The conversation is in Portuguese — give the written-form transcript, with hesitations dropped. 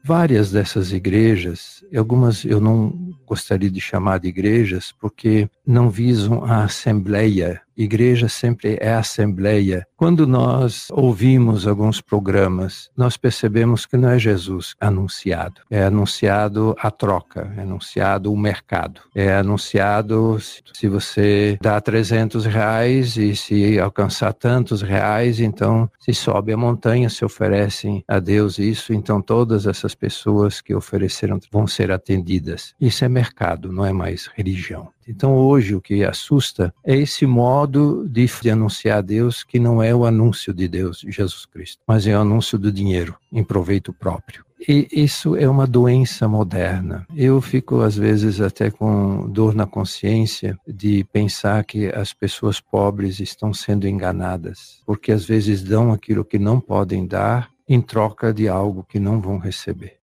várias dessas igrejas, algumas eu não gostaria de chamar de igrejas porque não visam a assembleia. Igreja sempre é assembleia. Quando nós ouvimos alguns programas, nós percebemos que não é Jesus anunciado. É anunciado a troca, é anunciado o mercado. É anunciado se você dá R$300 e se alcançar tantos reais, então se sobe a montanha, se oferecem a Deus isso, então todas essas pessoas que ofereceram vão ser atendidas. Isso é mercado, não é mais religião. Então hoje o que assusta é esse modo de anunciar a Deus que não é o anúncio de Deus, de Jesus Cristo, mas é o anúncio do dinheiro em proveito próprio. E isso é uma doença moderna. Eu fico às vezes até com dor na consciência de pensar que as pessoas pobres estão sendo enganadas, porque às vezes dão aquilo que não podem dar em troca de algo que não vão receber.